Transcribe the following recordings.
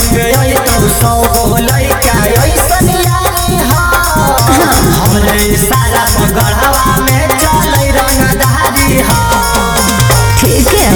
पे आई तो 100 गो लइका ऐसन यारी हो हमरे सारा गढ़वा में चलै रंगदारी हो। ठीक है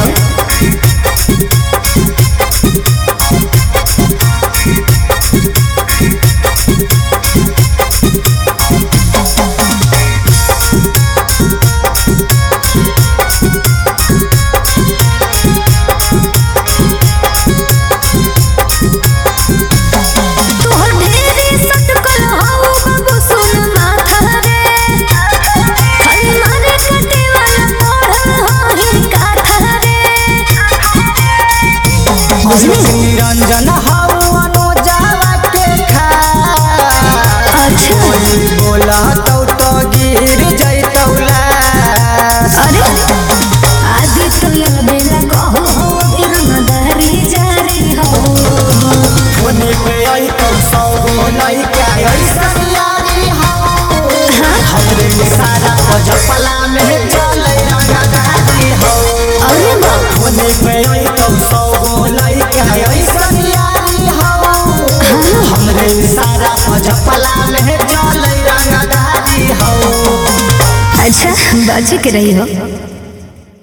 निरंजन हवनो जावा के खा अच्छा बोला तो गिर जैतौला। अरे आदि तो बेला कहो हो रंगदारी जारी हो होने पे आई तो 100 गो लइका ऐसन यारी हो हमरे सारा जपला में चलै रंगदारी हो। अरे होने पे आई तो 100 गो लइका ऐसन यारी हो हमरे सारा जपला में चलै रंगदारी हो। अच्छा बच के रही हो।